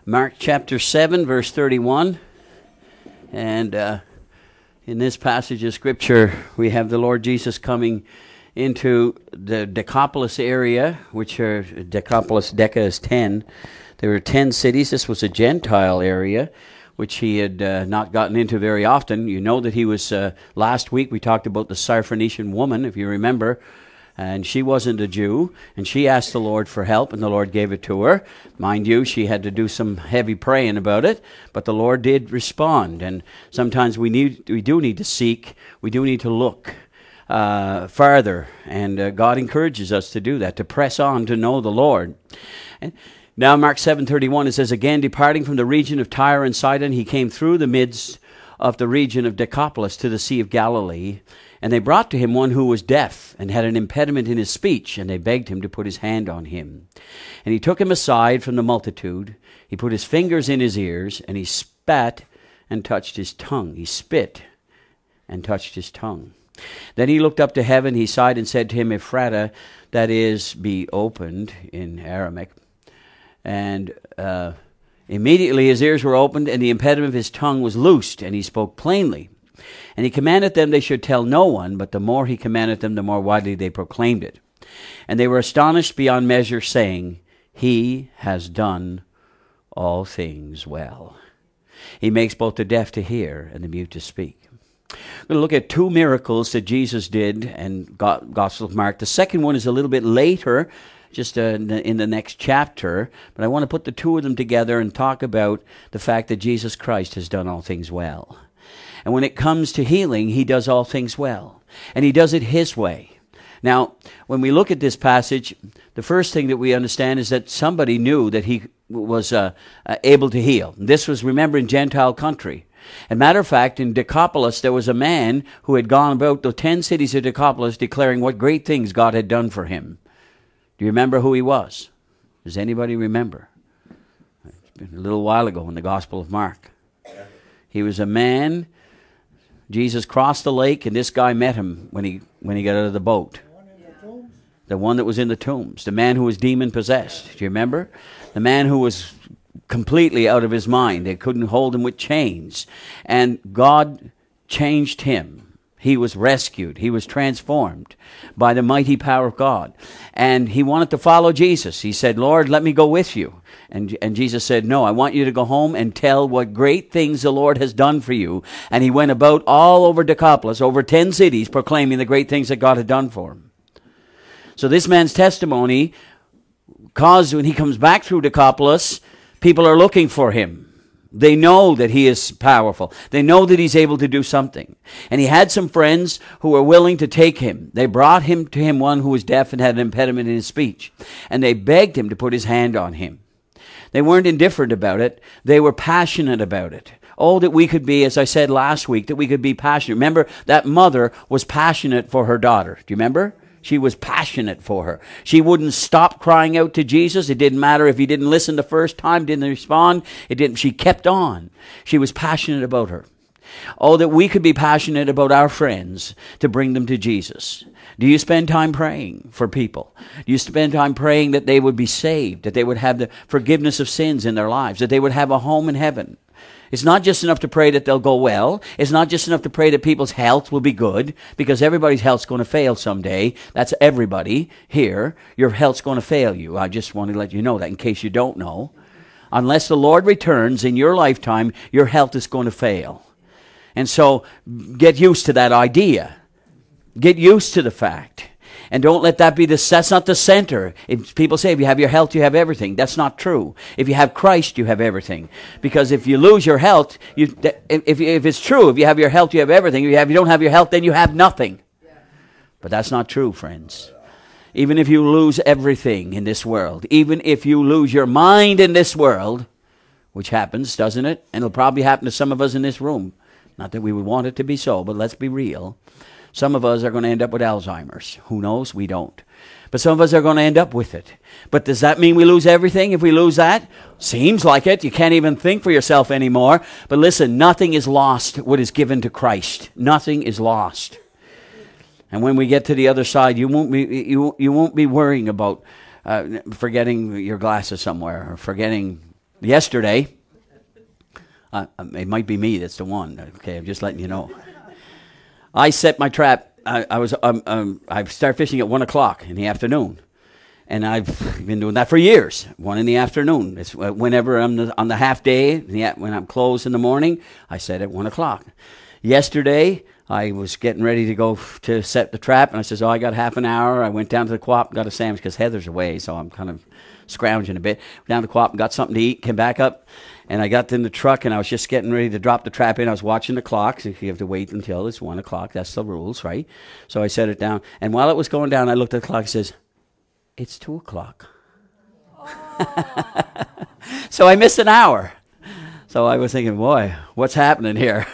Mark chapter 7, verse 31. And in this passage of Scripture, we have the Lord Jesus coming into the Decapolis area, which are Decapolis, Deca is 10. There were 10 cities. This was a Gentile area, which he had not gotten into very often. You know that he was, last week we talked about the Syrophoenician woman, if you remember, and she wasn't a Jew, and she asked the Lord for help, and the Lord gave it to her. Mind you, she had to do some heavy praying about it, but the Lord did respond, and sometimes we do need to seek, we do need to look farther, and God encourages us to do that, to press on to know the Lord. And now Mark 7:31, it says, "Again, departing from the region of Tyre and Sidon, he came through the midst of the region of Decapolis to the Sea of Galilee. And they brought to him one who was deaf and had an impediment in his speech, and they begged him to put his hand on him. And he took him aside from the multitude. He put his fingers in his ears, and he spat and touched his tongue." He spit and touched his tongue. "Then he looked up to heaven, he sighed and said to him, Ephrata, that is, be opened," in Aramaic. And immediately his ears were opened, and the impediment of his tongue was loosed, and he spoke plainly. And he commanded them they should tell no one, but the more he commanded them, the more widely they proclaimed it. And they were astonished beyond measure, saying, "He has done all things well. He makes both the deaf to hear and the mute to speak." We're going to look at two miracles that Jesus did in Gospel of Mark. The second one is a little bit later, just in the next chapter, but I want to put the two of them together and talk about the fact that Jesus Christ has done all things well. And when it comes to healing, he does all things well. And he does it his way. Now, when we look at this passage, the first thing that we understand is that somebody knew that he was able to heal. This was, remember, in Gentile country. As a matter of fact, in Decapolis, there was a man who had gone about the 10 cities of Decapolis declaring what great things God had done for him. Do you remember who he was? Does anybody remember? It's been a little while ago in the Gospel of Mark. He was a man. Jesus crossed the lake, and this guy met him when he got out of the boat. The one that was in the tombs. The man who was demon-possessed. Do you remember? The man who was completely out of his mind. They couldn't hold him with chains. And God changed him. He was rescued. He was transformed by the mighty power of God. And he wanted to follow Jesus. He said, "Lord, let me go with you." And Jesus said, "No, I want you to go home and tell what great things the Lord has done for you." And he went about all over Decapolis, over 10 cities, proclaiming the great things that God had done for him. So this man's testimony caused, when he comes back through Decapolis, people are looking for him. They know that he is powerful. They know that he's able to do something. And he had some friends who were willing to take him. They brought him to him one who was deaf and had an impediment in his speech. And they begged him to put his hand on him. They weren't indifferent about it. They were passionate about it. Oh, that we could be, as I said last week, that we could be passionate. Remember, that mother was passionate for her daughter. Do you remember? She was passionate for her. She wouldn't stop crying out to Jesus. It didn't matter if he didn't listen the first time, didn't respond. It didn't. She kept on. She was passionate about her. Oh, that we could be passionate about our friends to bring them to Jesus. Do you spend time praying for people? Do you spend time praying that they would be saved, that they would have the forgiveness of sins in their lives, that they would have a home in heaven? It's not just enough to pray that they'll go well. It's not just enough to pray that people's health will be good, because everybody's health's going to fail someday. That's everybody here. Your health's going to fail you. I just want to let you know that in case you don't know. Unless the Lord returns in your lifetime, your health is going to fail. And so get used to that idea. Get used to the fact. And don't let that be that's not the center. If people say if you have your health, you have everything. That's not true. If you have Christ, you have everything. Because if you lose your health, if it's true, if you have your health, you have everything. If you don't have your health, then you have nothing. But that's not true, friends. Even if you lose everything in this world, even if you lose your mind in this world, which happens, doesn't it? And it'll probably happen to some of us in this room. Not that we would want it to be so, but let's be real. Some of us are going to end up with Alzheimer's. Who knows? We don't. But some of us are going to end up with it. But does that mean we lose everything if we lose that? Seems like it. You can't even think for yourself anymore. But listen, nothing is lost what is given to Christ. Nothing is lost. And when we get to the other side, you won't be worrying about forgetting your glasses somewhere or forgetting yesterday, it might be me that's the one. Okay, I'm just letting you know. I set my trap. I start fishing at 1 o'clock in the afternoon, and I've been doing that for years. 1 in the afternoon. It's whenever I'm on the half day. When I'm closed in the morning, I set at 1 o'clock. Yesterday, I was getting ready to go to set the trap, and I says, I got half an hour. I went down to the co-op, got a sandwich because Heather's away, so I'm kind of scrounging a bit. Down to the co-op, got something to eat, came back up, and I got in the truck, and I was just getting ready to drop the trap in. I was watching the clock, so you have to wait until it's 1 o'clock. That's the rules, right? So I set it down, and while it was going down, I looked at the clock and says, it's 2 o'clock. So I missed an hour. So I was thinking, boy, what's happening here?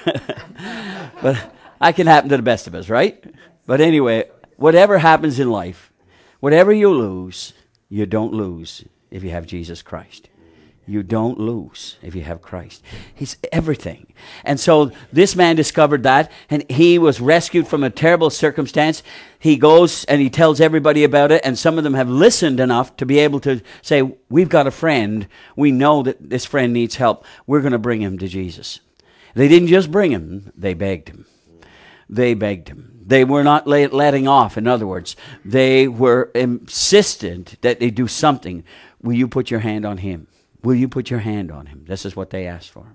But that can happen to the best of us, right? But anyway, whatever happens in life, whatever you lose, you don't lose if you have Jesus Christ. You don't lose if you have Christ. He's everything. And so this man discovered that, and he was rescued from a terrible circumstance. He goes and he tells everybody about it, and some of them have listened enough to be able to say, we've got a friend. We know that this friend needs help. We're going to bring him to Jesus. They didn't just bring him, they begged him. They begged him. They were not letting off, in other words. They were insistent that they do something. Will you put your hand on him? Will you put your hand on him? This is what they asked for.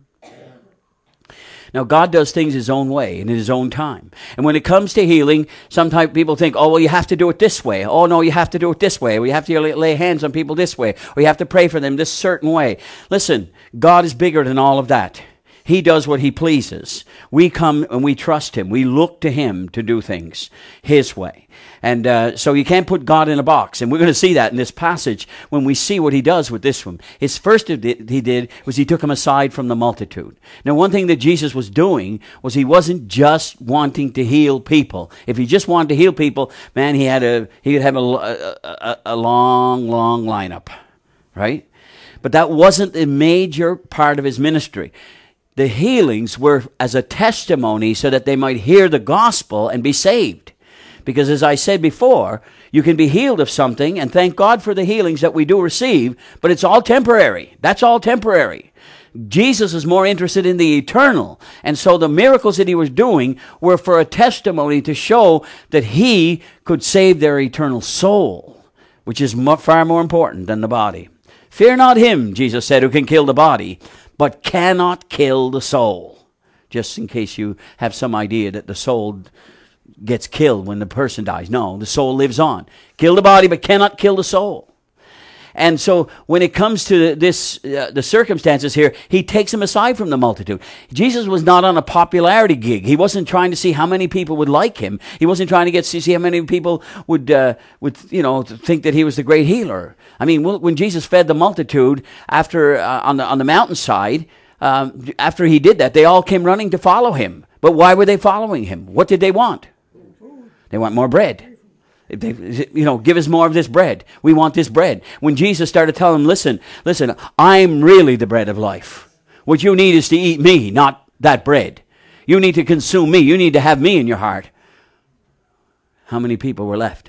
Now, God does things his own way and in his own time. And when it comes to healing, sometimes people think, oh, well, you have to do it this way. Oh, no, you have to do it this way. Or you have to lay hands on people this way. Or you have to pray for them this certain way. Listen, God is bigger than all of that. He does what he pleases. We come and we trust him. We look to him to do things his way. And so you can't put God in a box. And we're going to see that in this passage when we see what he does with this one. His first he did was he took him aside from the multitude. Now, one thing that Jesus was doing was he wasn't just wanting to heal people. If he just wanted to heal people, man, he could have a long lineup, right? But that wasn't a major part of his ministry. The healings were as a testimony so that they might hear the gospel and be saved. Because as I said before, you can be healed of something, and thank God for the healings that we do receive, but it's all temporary. That's all temporary. Jesus is more interested in the eternal. And so the miracles that he was doing were for a testimony to show that he could save their eternal soul, which is far more important than the body. Fear not him, Jesus said, who can kill the body, but cannot kill the soul. Just in case you have some idea that the soul gets killed when the person dies. No, the soul lives on. Kill the body, but cannot kill the soul. And so when it comes to this, the circumstances here, he takes him aside from the multitude. Jesus was not on a popularity gig. He wasn't trying to see how many people would like him. He wasn't trying to see how many people would think that he was the great healer. I mean, when Jesus fed the multitude after on the mountainside, after he did that, they all came running to follow him. But why were they following him? What did they want? They want more bread. Give us more of this bread. We want this bread. When Jesus started telling them, listen, I'm really the bread of life. What you need is to eat me, not that bread. You need to consume me. You need to have me in your heart. How many people were left?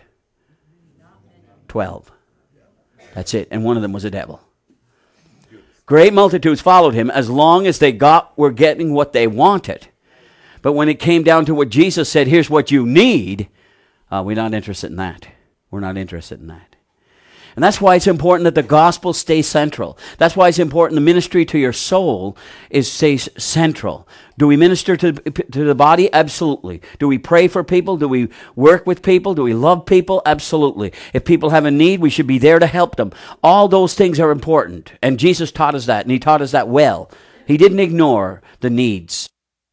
12. That's it. And one of them was a devil. Great multitudes followed him as long as they were getting what they wanted. But when it came down to what Jesus said, here's what you need, we're not interested in that. We're not interested in that. And that's why it's important that the gospel stays central. That's why it's important the ministry to your soul stays central. Do we minister to the body? Absolutely. Do we pray for people? Do we work with people? Do we love people? Absolutely. If people have a need, we should be there to help them. All those things are important. And Jesus taught us that, and he taught us that well. He didn't ignore the needs.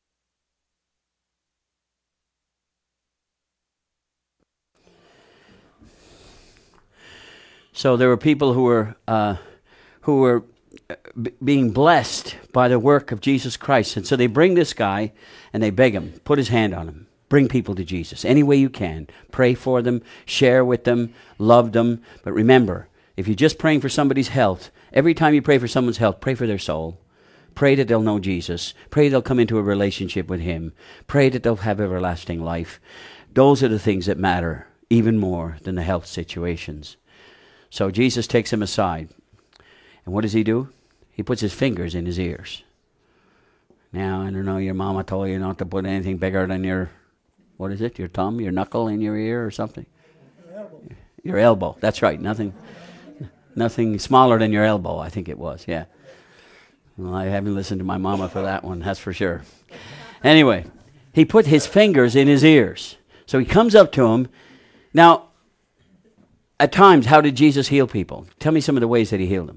So there were people who were being blessed by the work of Jesus Christ. And so they bring this guy and they beg him, put his hand on him, bring people to Jesus any way you can. Pray for them, share with them, love them. But remember, if you're just praying for somebody's health, every time you pray for someone's health, pray for their soul. Pray that they'll know Jesus. Pray they'll come into a relationship with him. Pray that they'll have everlasting life. Those are the things that matter even more than the health situations. So Jesus takes him aside. And what does he do? He puts his fingers in his ears. Now, I don't know, your mama told you not to put anything bigger than your, what is it, your thumb, your knuckle in your ear or something? Your elbow. That's right. Nothing smaller than your elbow, I think it was, yeah. Well, I haven't listened to my mama for that one, that's for sure. Anyway, he put his fingers in his ears. So he comes up to him. Now, at times, how did Jesus heal people? Tell me some of the ways that he healed them.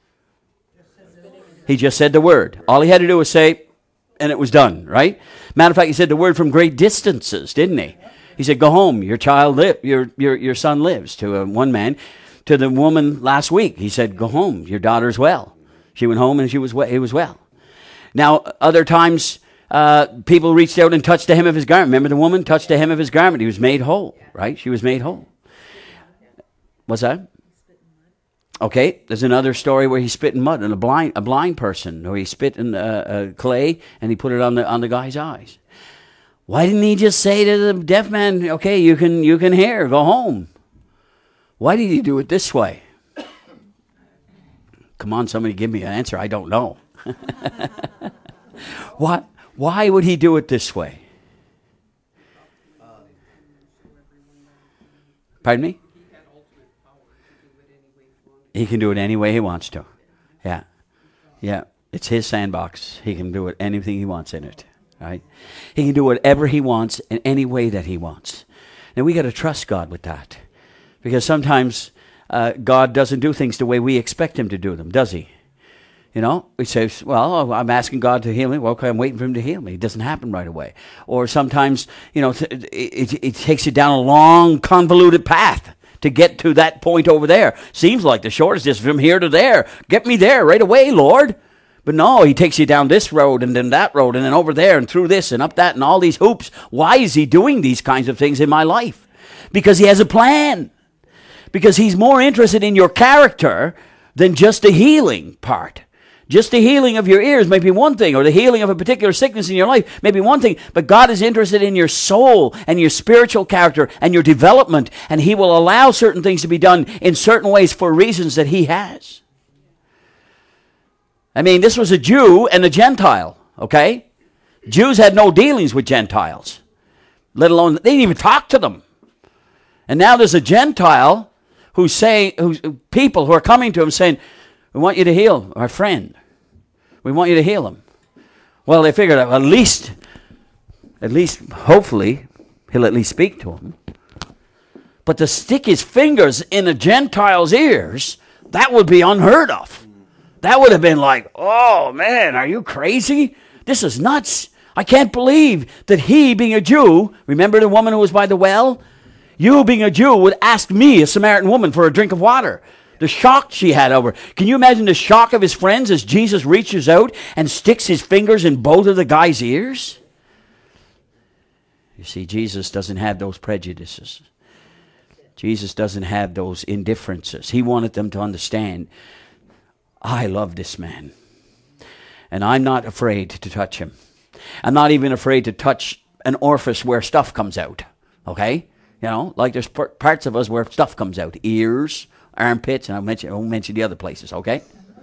He just said the word. All he had to do was say, and it was done, right? Matter of fact, he said the word from great distances, didn't he? He said, go home, your child your son lives, to one man. To the woman last week, he said, go home, your daughter's well. She went home and he was well. Now, other times, people reached out and touched the hem of his garment. Remember the woman touched the hem of his garment? He was made whole, right? She was made whole. What's that? Okay, there's another story where he spit in mud on a blind person, or he spit in clay and he put it on the guy's eyes. Why didn't he just say to the deaf man, okay, you can hear, go home? Why did he do it this way? Come on, somebody give me an answer. I don't know. Why would he do it this way? Pardon me? He can do it any way he wants to. Yeah. Yeah. It's his sandbox. He can do it anything he wants in it. Right? He can do whatever he wants in any way that he wants. Now we got to trust God with that. Because sometimes God doesn't do things the way we expect him to do them, does he? You know, we say, well, I'm asking God to heal me. Well, okay, I'm waiting for him to heal me. It doesn't happen right away. Or sometimes, you know, it takes you down a long, convoluted path to get to that point over there. Seems like the shortest is from here to there. Get me there right away, Lord. But no, he takes you down this road and then that road and then over there and through this and up that and all these hoops. Why is he doing these kinds of things in my life? Because he has a plan. Because he's more interested in your character than just the healing part. Just the healing of your ears may be one thing, or the healing of a particular sickness in your life may be one thing, but God is interested in your soul and your spiritual character and your development, and he will allow certain things to be done in certain ways for reasons that he has. I mean, this was a Jew and a Gentile, okay? Jews had no dealings with Gentiles, let alone, they didn't even talk to them. And now there's a Gentile who's people who are coming to him saying, we want you to heal our friend. We want you to heal him. Well, they figured at least, hopefully, he'll at least speak to him. But to stick his fingers in a Gentile's ears, that would be unheard of. That would have been like, oh man, are you crazy? This is nuts. I can't believe that he, being a Jew, remember the woman who was by the well? You, being a Jew, would ask me, a Samaritan woman, for a drink of water. The shock she had over. Can you imagine the shock of his friends as Jesus reaches out and sticks his fingers in both of the guy's ears? You see, Jesus doesn't have those prejudices. Jesus doesn't have those indifferences. He wanted them to understand, I love this man. And I'm not afraid to touch him. I'm not even afraid to touch an orifice where stuff comes out. Okay? You know, like there's parts of us where stuff comes out. Ears, armpits, and I won't mention the other places, okay?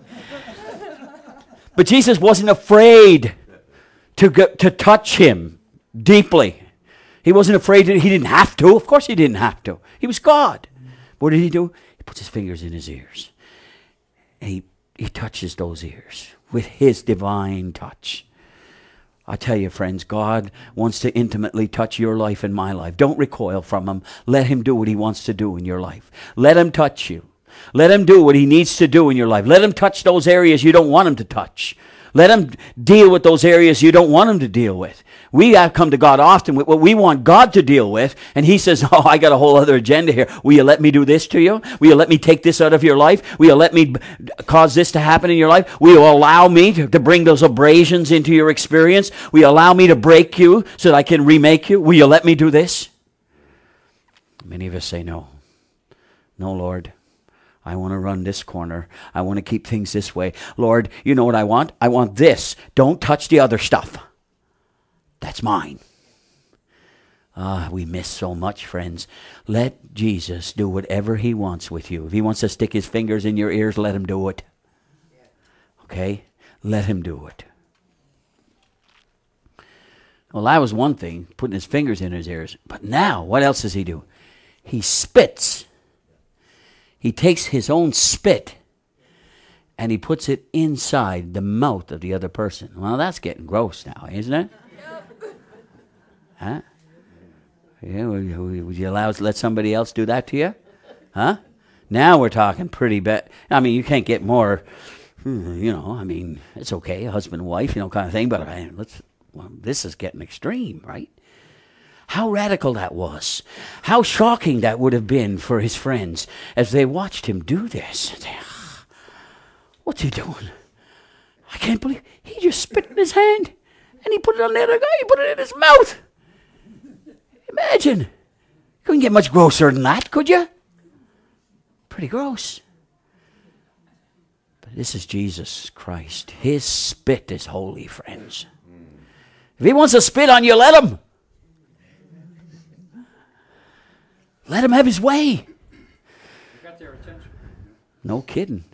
But Jesus wasn't afraid to touch him deeply. He wasn't afraid he didn't have to. Of course he didn't have to. He was God. What did he do? He puts his fingers in his ears. And he touches those ears with his divine touch. I tell you, friends, God wants to intimately touch your life and my life. Don't recoil from him. Let him do what he wants to do in your life. Let him touch you. Let him do what he needs to do in your life. Let him touch those areas you don't want him to touch. Let him deal with those areas you don't want him to deal with. We have come to God often with what we want God to deal with, and he says, oh, I got a whole other agenda here. Will you let me do this to you? Will you let me take this out of your life? Will you let me cause this to happen in your life? Will you allow me to bring those abrasions into your experience? Will you allow me to break you so that I can remake you? Will you let me do this? Many of us say no. No, Lord. I want to run this corner. I want to keep things this way. Lord, you know what I want? I want this. Don't touch the other stuff. That's mine. We miss so much, friends. Let Jesus do whatever he wants with you. If he wants to stick his fingers in your ears, let him do it. Okay? Let him do it. Well, that was one thing, putting his fingers in his ears. But now, what else does he do? He spits. He takes his own spit and he puts it inside the mouth of the other person. Well, that's getting gross now, isn't it? Huh? Yeah, would you let somebody else do that to you? Huh? Now we're talking pretty bad. I mean, you can't get more, I mean, it's okay, husband and wife, kind of thing, but this is getting extreme, right? How radical that was. How shocking that would have been for his friends as they watched him do this. What's he doing? I can't believe he just spit in his hand and he put it on the other guy. He put it in his mouth. Imagine. You couldn't get much grosser than that, could you? Pretty gross. But this is Jesus Christ. His spit is holy, friends. If he wants to spit on you, let him. Let him have his way. You got their attention. No kidding.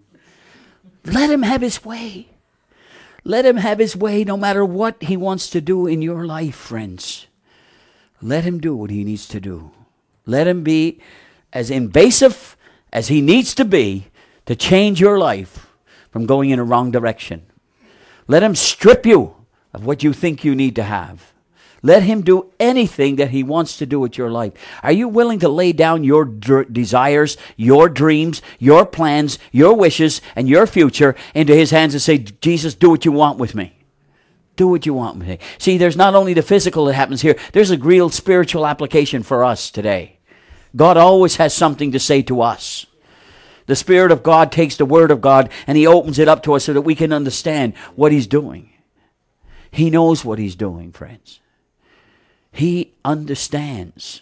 Let him have his way. Let him have his way no matter what he wants to do in your life, friends. Let him do what he needs to do. Let him be as invasive as he needs to be to change your life from going in a wrong direction. Let him strip you of what you think you need to have. Let him do anything that he wants to do with your life. Are you willing to lay down your desires, your dreams, your plans, your wishes, and your future into his hands and say, Jesus, do what you want with me. Do what you want with me. See, there's not only the physical that happens here, there's a real spiritual application for us today. God always has something to say to us. The Spirit of God takes the Word of God and he opens it up to us so that we can understand what he's doing. He knows what he's doing, friends. He understands,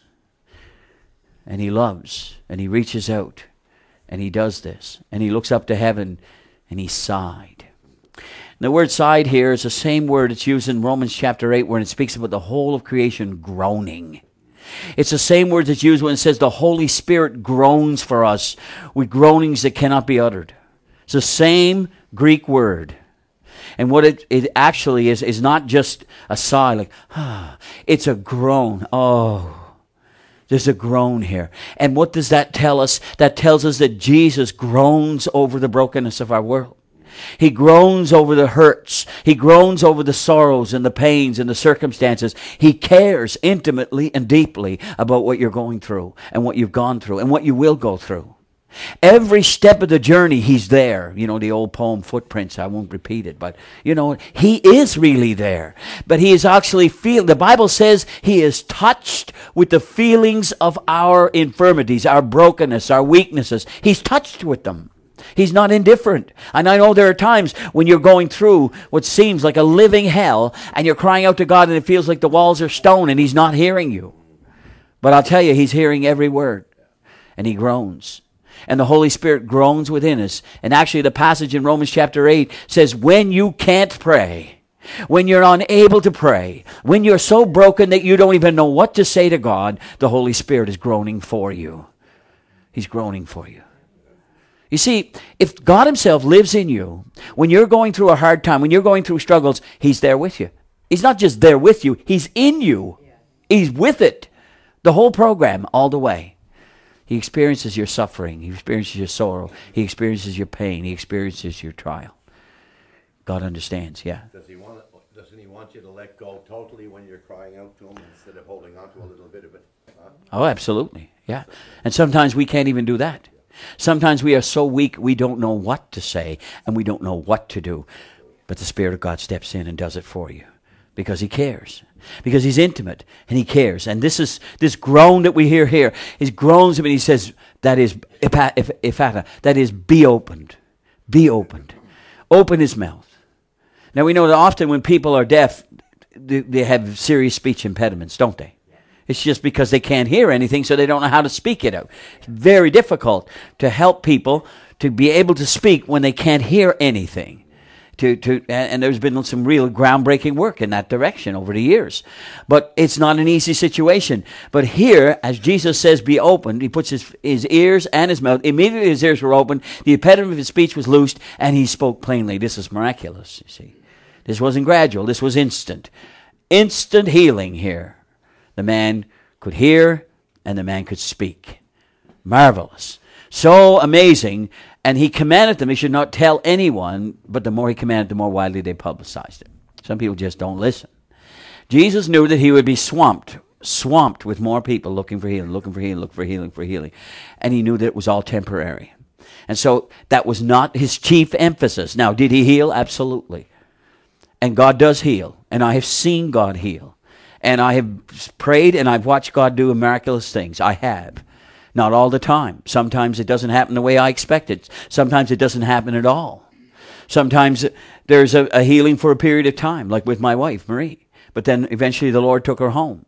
and he loves, and he reaches out, and he does this, and he looks up to heaven, and he sighed. And the word sighed here is the same word that's used in Romans chapter 8 when it speaks about the whole of creation groaning. It's the same word that's used when it says the Holy Spirit groans for us with groanings that cannot be uttered. It's the same Greek word. And what it actually is not just a sigh, like, it's a groan. Oh, there's a groan here. And what does that tell us? That tells us that Jesus groans over the brokenness of our world. He groans over the hurts. He groans over the sorrows and the pains and the circumstances. He cares intimately and deeply about what you're going through and what you've gone through and what you will go through. Every step of the journey, he's there. The old poem, Footprints, I won't repeat it, but, he is really there. But he is actually the Bible says he is touched with the feelings of our infirmities, our brokenness, our weaknesses. He's touched with them. He's not indifferent. And I know there are times when you're going through what seems like a living hell, and you're crying out to God, and it feels like the walls are stone, and he's not hearing you. But I'll tell you, he's hearing every word, and he groans. And the Holy Spirit groans within us. And actually the passage in Romans chapter 8 says, when you can't pray, when you're unable to pray, when you're so broken that you don't even know what to say to God, the Holy Spirit is groaning for you. He's groaning for you. You see, if God himself lives in you, when you're going through a hard time, when you're going through struggles, he's there with you. He's not just there with you, he's in you. He's with it. The whole program, all the way. He experiences your suffering. He experiences your sorrow. He experiences your pain. He experiences your trial. God understands, yeah. Doesn't he want you to let go totally when you're crying out to him instead of holding on to a little bit of it? Huh? Oh, absolutely, yeah. And sometimes we can't even do that. Sometimes we are so weak we don't know what to say and we don't know what to do. But the Spirit of God steps in and does it for you because he cares. Because he's intimate and he cares. And this groan that we hear here, he groans him and he says, that is ephata, that is be opened. Be opened. Open his mouth. Now we know that often when people are deaf, they have serious speech impediments, don't they? It's just because they can't hear anything, so they don't know how to speak it out. It's very difficult to help people to be able to speak when they can't hear anything. and there's been some real groundbreaking work in that direction over the years. But it's not an easy situation. But here, as Jesus says, be opened, he puts his ears and his mouth. Immediately his ears were opened, the impediment of his speech was loosed, and he spoke plainly. This is miraculous, you see. This wasn't gradual, this was instant. Instant healing here. The man could hear, and the man could speak. Marvelous. So amazing. And he commanded them, he should not tell anyone, but the more he commanded, the more widely they publicized it. Some people just don't listen. Jesus knew that he would be swamped with more people looking for healing. And he knew that it was all temporary. And so that was not his chief emphasis. Now, did he heal? Absolutely. And God does heal. And I have seen God heal. And I have prayed and I've watched God do miraculous things. I have. Not all the time. Sometimes it doesn't happen the way I expected. Sometimes it doesn't happen at all. Sometimes there's a healing for a period of time, like with my wife, Marie. But then eventually the Lord took her home.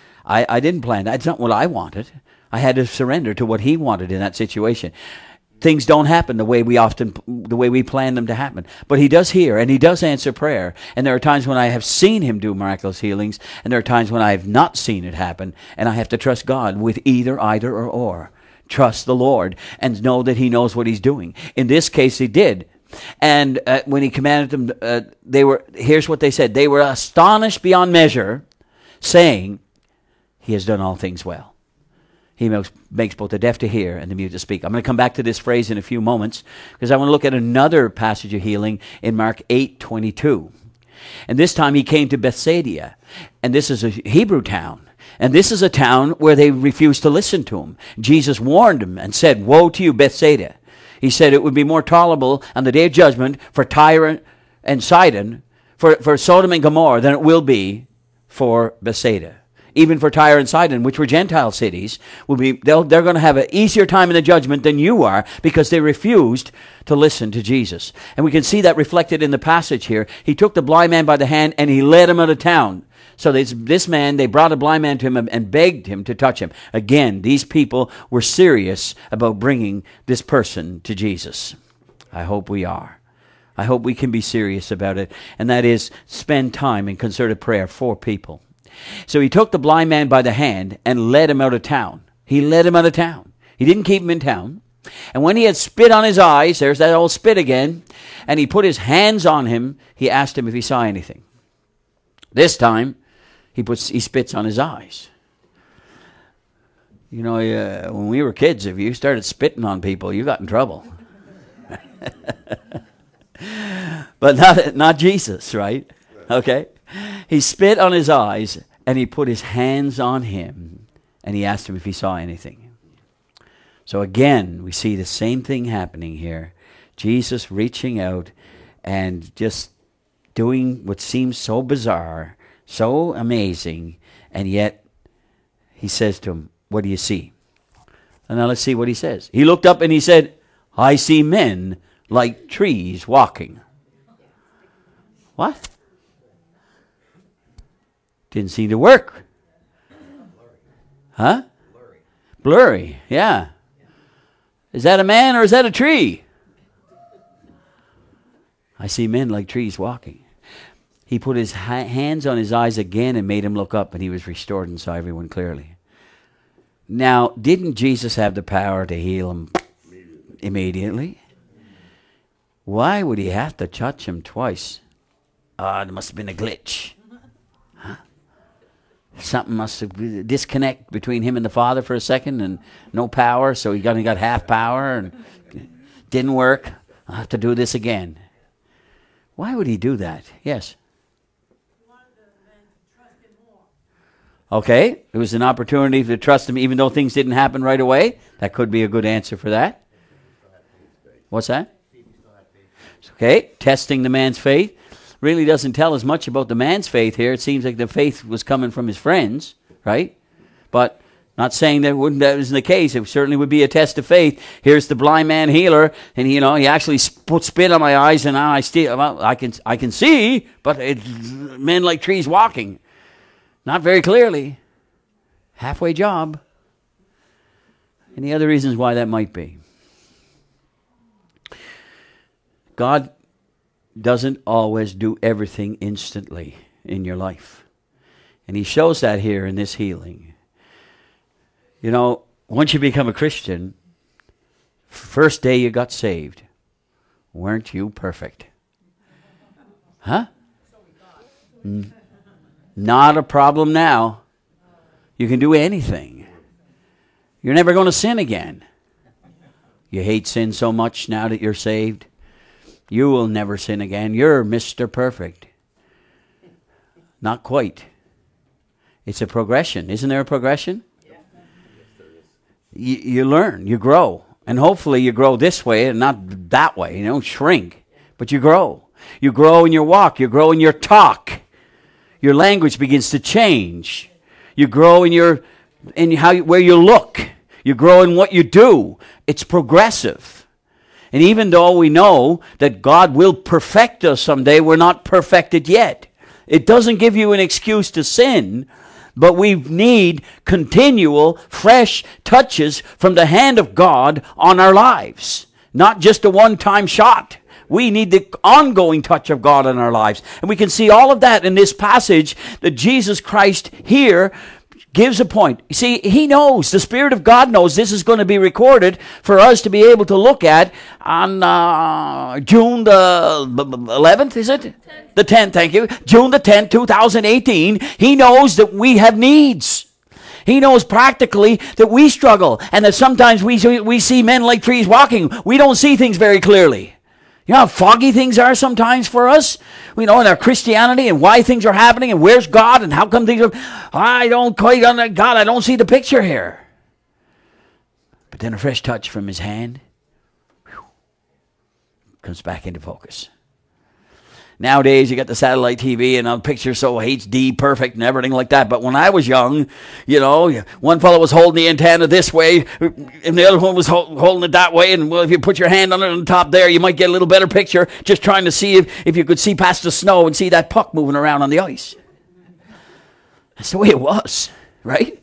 I didn't plan that. It's not what I wanted. I had to surrender to what he wanted in that situation. Things don't happen the way we plan them to happen. But he does hear, and he does answer prayer. And there are times when I have seen him do miraculous healings, and there are times when I have not seen it happen, and I have to trust God with either, or. Trust the Lord, and know that he knows what he's doing. In this case, he did. And when he commanded them, here's what they said. They were astonished beyond measure, saying, he has done all things well. He makes both the deaf to hear and the mute to speak. I'm going to come back to this phrase in a few moments because I want to look at another passage of healing in Mark 8:22. And this time he came to Bethsaida, and this is a Hebrew town. And this is a town where they refused to listen to him. Jesus warned them and said, woe to you, Bethsaida. He said it would be more tolerable on the day of judgment for Tyre and Sidon, for Sodom and Gomorrah, than it will be for Bethsaida. Even for Tyre and Sidon, which were Gentile cities, they're going to have an easier time in the judgment than you are because they refused to listen to Jesus. And we can see that reflected in the passage here. He took the blind man by the hand and he led him out of town. So this man, they brought a blind man to him and begged him to touch him. Again, these people were serious about bringing this person to Jesus. I hope we are. I hope we can be serious about it. And that is spend time in concerted prayer for people. So he took the blind man by the hand and led him out of town. He led him out of town. He didn't keep him in town. And when he had spit on his eyes, there's that old spit again, and he put his hands on him, he asked him if he saw anything. This time, he spits on his eyes. You know, when we were kids, if you started spitting on people, you got in trouble. But not Jesus, right? Okay? He spit on his eyes, and he put his hands on him, and he asked him if he saw anything. So again, we see the same thing happening here. Jesus reaching out and just doing what seems so bizarre, so amazing, and yet he says to him, what do you see? And now let's see what he says. He looked up and he said, I see men like trees walking. What? Didn't seem to work. Huh? Blurry, yeah. Is that a man or is that a tree? I see men like trees walking. He put his hands on his eyes again and made him look up, and he was restored and saw everyone clearly. Now, didn't Jesus have the power to heal him immediately? Why would he have to touch him twice? There must have been a glitch. Something must have disconnect between him and the Father for a second, and no power, so he got half power, and didn't work. I'll have to do this again. Why would he do that? Yes? He wanted the man to trust him more. Okay, it was an opportunity to trust him even though things didn't happen right away. That could be a good answer for that. What's that? Okay, testing the man's faith. Really doesn't tell us much about the man's faith here. It seems like the faith was coming from his friends, right? But not saying that wasn't the case. It certainly would be a test of faith. Here's the blind man healer, and he actually put spit on my eyes, and now I can see, but it's men like trees walking. Not very clearly. Halfway job. Any other reasons why that might be? God doesn't always do everything instantly in your life. And he shows that here in this healing. You know, once you become a Christian, first day you got saved, weren't you perfect? Huh? Not a problem now. You can do anything. You're never going to sin again. You hate sin so much now that you're saved. You will never sin again. You're Mr. Perfect. Not quite. It's a progression. Isn't there a progression? You learn, you grow. And hopefully you grow this way and not that way. You don't shrink, but you grow. You grow in your walk. You grow in your talk. Your language begins to change. You grow where you look. You grow in what you do. It's progressive. And even though we know that God will perfect us someday, we're not perfected yet. It doesn't give you an excuse to sin, but we need continual, fresh touches from the hand of God on our lives. Not just a one-time shot. We need the ongoing touch of God in our lives. And we can see all of that in this passage that Jesus Christ here gives a point. You see, he knows, the Spirit of God knows this is going to be recorded for us to be able to look at on June the 11th, is it? 10th. The 10th, thank you. June the 10th, 2018. He knows that we have needs. He knows practically that we struggle and that sometimes we see men like trees walking. We don't see things very clearly. You know how foggy things are sometimes for us? We know in our Christianity and why things are happening and where's God and how come things are... I don't quite understand God. I don't see the picture here. But then a fresh touch from his hand comes back into focus. Nowadays, you got the satellite TV and the picture's so HD perfect and everything like that. But when I was young, you know, one fellow was holding the antenna this way and the other one was holding it that way. And well, if you put your hand on it on top there, you might get a little better picture just trying to see if you could see past the snow and see that puck moving around on the ice. That's the way it was, right?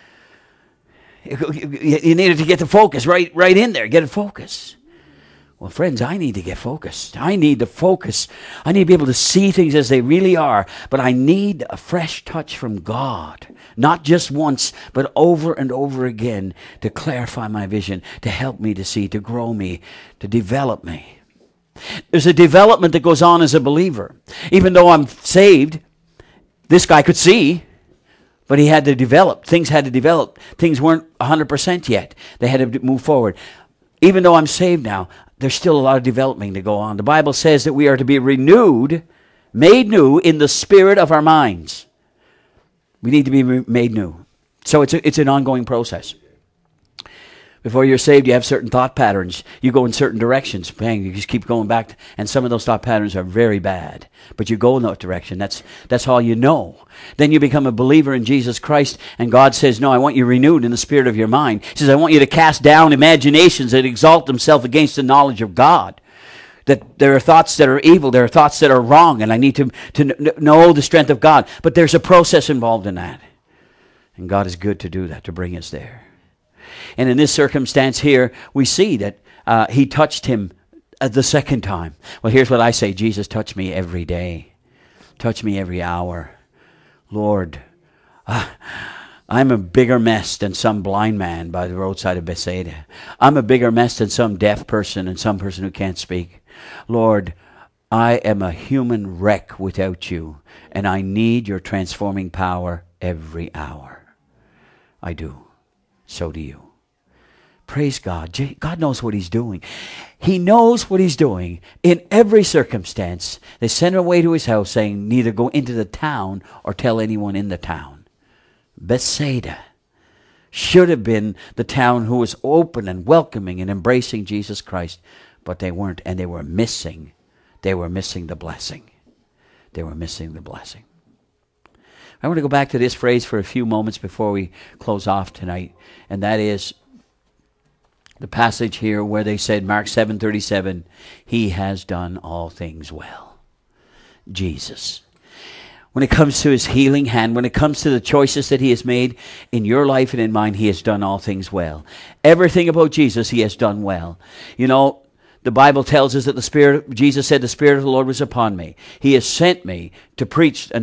You needed to get the focus right in there. Get it focused. Well, friends, I need to get focused. I need to focus. I need to be able to see things as they really are. But I need a fresh touch from God. Not just once, but over and over again to clarify my vision, to help me to see, to grow me, to develop me. There's a development that goes on as a believer. Even though I'm saved, this guy could see, but he had to develop. Things had to develop. Things weren't 100% yet. They had to move forward. Even though I'm saved now, there's still a lot of development to go on. The Bible says that we are to be renewed, made new in the spirit of our minds. We need to be made new. So it's an ongoing process. Before you're saved, you have certain thought patterns. You go in certain directions. Bang, you just keep going back. And some of those thought patterns are very bad. But you go in that direction. That's all you know. Then you become a believer in Jesus Christ. And God says, no, I want you renewed in the spirit of your mind. He says, I want you to cast down imaginations that exalt themselves against the knowledge of God. That there are thoughts that are evil. There are thoughts that are wrong. And I need to know the strength of God. But there's a process involved in that. And God is good to do that, to bring us there. And in this circumstance here, we see that he touched him the second time. Well, here's what I say. Jesus, touch me every day. Touch me every hour. Lord, I'm a bigger mess than some blind man by the roadside of Bethsaida. I'm a bigger mess than some deaf person and some person who can't speak. Lord, I am a human wreck without you, and I need your transforming power every hour. I do. So do you. Praise God. God knows what he's doing. He knows what he's doing in every circumstance. They sent him away to his house saying, neither go into the town or tell anyone in the town. Bethsaida should have been the town who was open and welcoming and embracing Jesus Christ, but they weren't, and they were missing the blessing. They were missing the blessing. I want to go back to this phrase for a few moments before we close off tonight, and that is the passage here where they said, Mark 7:37, he has done all things well. Jesus. When it comes to his healing hand, when it comes to the choices that he has made in your life and in mine, he has done all things well. Everything about Jesus, he has done well. You know, The Bible tells us that Jesus said, the Spirit of the Lord was upon me. He has sent me to preach,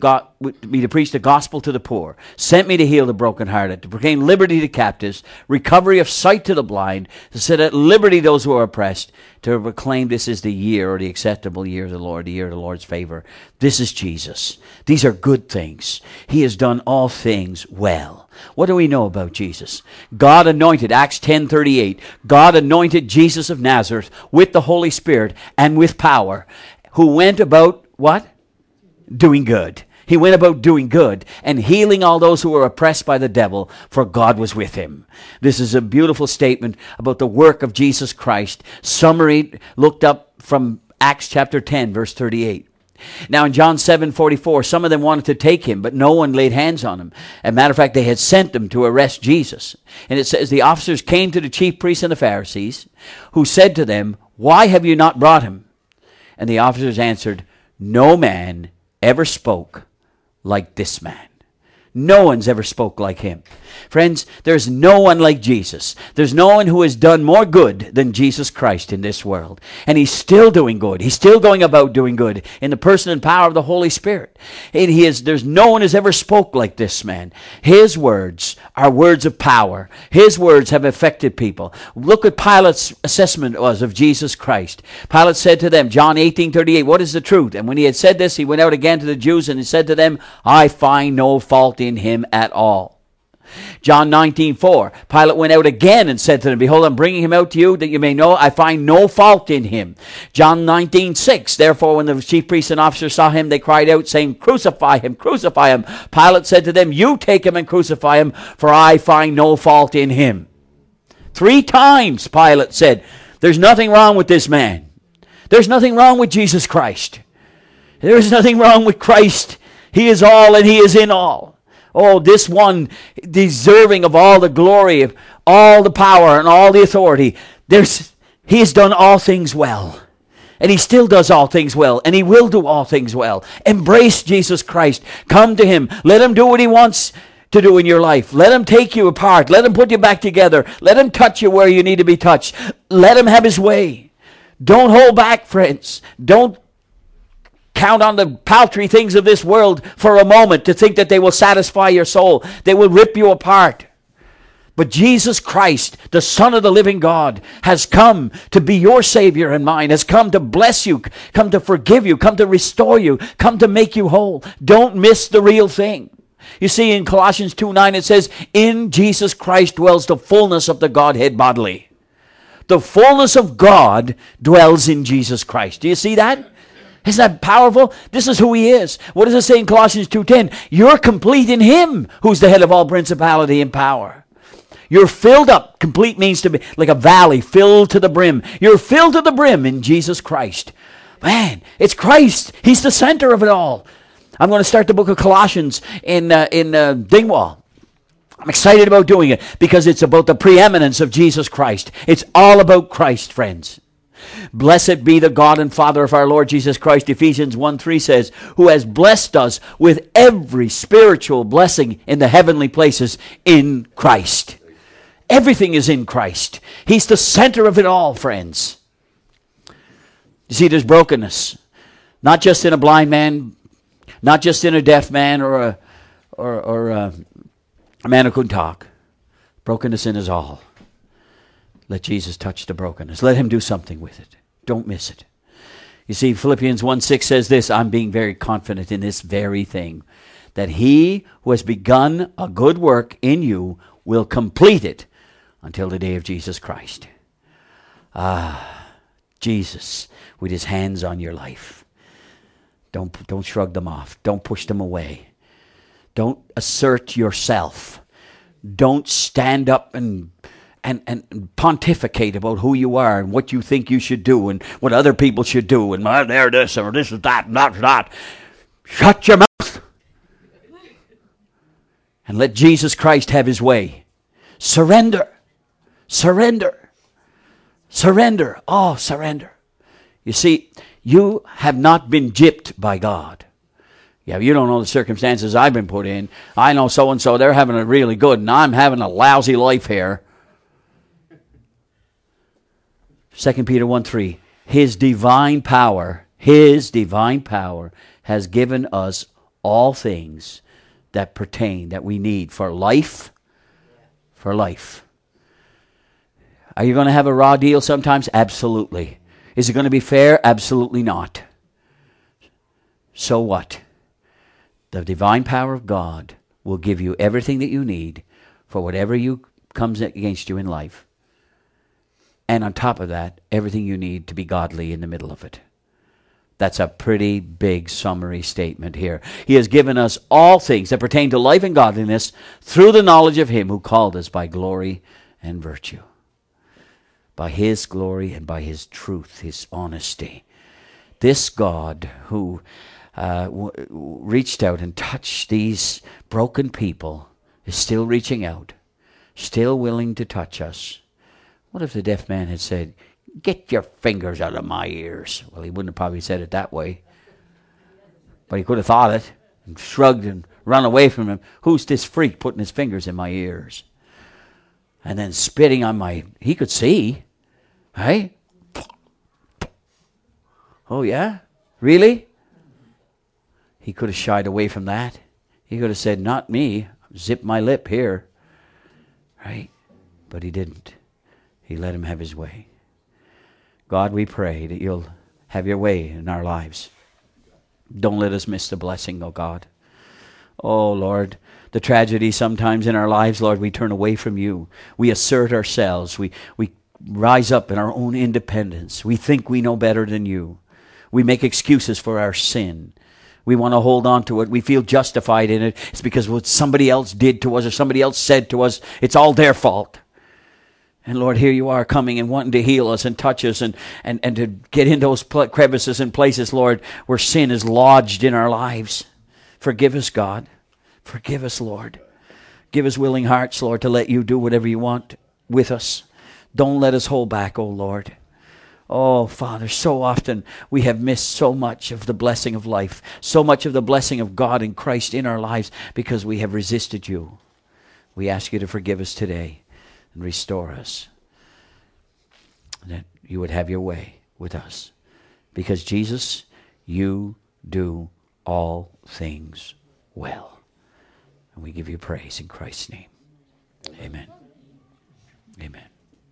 me to preach the gospel to the poor, sent me to heal the brokenhearted, to proclaim liberty to captives, recovery of sight to the blind, to set at liberty those who are oppressed, to proclaim this is the year, or the acceptable year of the Lord, the year of the Lord's favor. This is Jesus. These are good things. He has done all things well. What do we know about Jesus? God anointed, Acts 10:38, God anointed Jesus of Nazareth with the Holy Spirit and with power, who went about, what? Doing good. He went about doing good and healing all those who were oppressed by the devil, for God was with him. This is a beautiful statement about the work of Jesus Christ. Summary looked up from Acts chapter 10, verse 38. Now in John 7:44, some of them wanted to take him, but no one laid hands on him. As a matter of fact, they had sent them to arrest Jesus. And it says, the officers came to the chief priests and the Pharisees, who said to them, why have you not brought him? And the officers answered, no man ever spoke like this man. No one's ever spoke like him. Friends, there's no one like Jesus. There's no one who has done more good than Jesus Christ in this world. And he's still doing good. He's still going about doing good in the person and power of the Holy Spirit. And there's no one has ever spoke like this man. His words are words of power. His words have affected people. Look what Pilate's assessment was of Jesus Christ. Pilate said to them, John 18:38, what is the truth? And when he had said this, he went out again to the Jews and he said to them, I find no fault in him at all. John 19:4, Pilate went out again and said to them, behold, I'm bringing him out to you that you may know I find no fault in him. John 19:6, therefore when the chief priests and officers saw him, they cried out saying, crucify him, crucify him. Pilate said to them, you take him and crucify him, for I find no fault in him. 3 times Pilate said, there's nothing wrong with this man. There's nothing wrong with Jesus Christ. There is nothing wrong with Christ. He is all and he is in all. Oh, this one deserving of all the glory, of all the power and all the authority. He has done all things well. And he still does all things well. And he will do all things well. Embrace Jesus Christ. Come to him. Let him do what he wants to do in your life. Let him take you apart. Let him put you back together. Let him touch you where you need to be touched. Let him have his way. Don't hold back, friends. Don't count on the paltry things of this world for a moment to think that they will satisfy your soul. They will rip you apart. But Jesus Christ, the Son of the living God, has come to be your Savior and mine, has come to bless you, come to forgive you, come to restore you, come to make you whole. Don't miss the real thing. You see, in Colossians 2:9 it says, in Jesus Christ dwells the fullness of the Godhead bodily. The fullness of God dwells in Jesus Christ. Do you see that? Isn't that powerful? This is who he is. What does it say in Colossians 2:10? You're complete in him who's the head of all principality and power. You're filled up. Complete means to be like a valley filled to the brim. You're filled to the brim in Jesus Christ. Man, it's Christ. He's the center of it all. I'm going to start the book of Colossians in Dingwall. I'm excited about doing it because it's about the preeminence of Jesus Christ. It's all about Christ, friends. Blessed be the God and Father of our Lord Jesus Christ. Ephesians 1:3 says, who has blessed us with every spiritual blessing in the heavenly places in Christ. Everything is in Christ. He's the center of it all, friends. You see, there's brokenness. Not just in a blind man, not just in a deaf man or a man who couldn't talk. Brokenness in us all. Let Jesus touch the brokenness. Let him do something with it. Don't miss it. You see, Philippians 1:6 says this, I'm being very confident in this very thing, that he who has begun a good work in you will complete it until the day of Jesus Christ. Jesus, with his hands on your life. Don't shrug them off. Don't push them away. Don't assert yourself. Don't stand up and pontificate about who you are and what you think you should do and what other people should do and they're this or this is that and that's that. Shut your mouth and let Jesus Christ have his way. Surrender. Surrender. Surrender. Oh, surrender. You see, you have not been gypped by God. Yeah, you don't know the circumstances I've been put in. I know so-and-so, they're having it really good and I'm having a lousy life here. 2 Peter 1:3. His divine power has given us all things that pertain, that we need for life. For life. Are you going to have a raw deal sometimes? Absolutely. Is it going to be fair? Absolutely not. So what? The divine power of God will give you everything that you need for whatever comes against you in life. And on top of that, everything you need to be godly in the middle of it. That's a pretty big summary statement here. He has given us all things that pertain to life and godliness through the knowledge of Him who called us by glory and virtue. By His glory and by His truth, His honesty. This God who reached out and touched these broken people is still reaching out, still willing to touch us. What if the deaf man had said, "Get your fingers out of my ears"? Well, he wouldn't have probably said it that way. But he could have thought it and shrugged and run away from him. Who's this freak putting his fingers in my ears? And then spitting on he could see. Hey? Oh, yeah? Really? He could have shied away from that. He could have said, "Not me. Zip my lip here." Right? But he didn't. He let him have his way. God, we pray that you'll have your way in our lives. Don't let us miss the blessing, oh God. Oh, Lord, the tragedy sometimes in our lives, Lord, we turn away from you. We assert ourselves. We rise up in our own independence. We think we know better than you. We make excuses for our sin. We want to hold on to it. We feel justified in it. It's because what somebody else did to us or somebody else said to us, it's all their fault. And Lord, here you are coming and wanting to heal us and touch us and to get in those crevices and places, Lord, where sin is lodged in our lives. Forgive us, God. Forgive us, Lord. Give us willing hearts, Lord, to let you do whatever you want with us. Don't let us hold back, oh Lord. Oh, Father, so often we have missed so much of the blessing of life, so much of the blessing of God in Christ in our lives because we have resisted you. We ask you to forgive us today. And restore us, that you would have your way with us. Because Jesus, you do all things well. And we give you praise in Christ's name. Amen. Amen.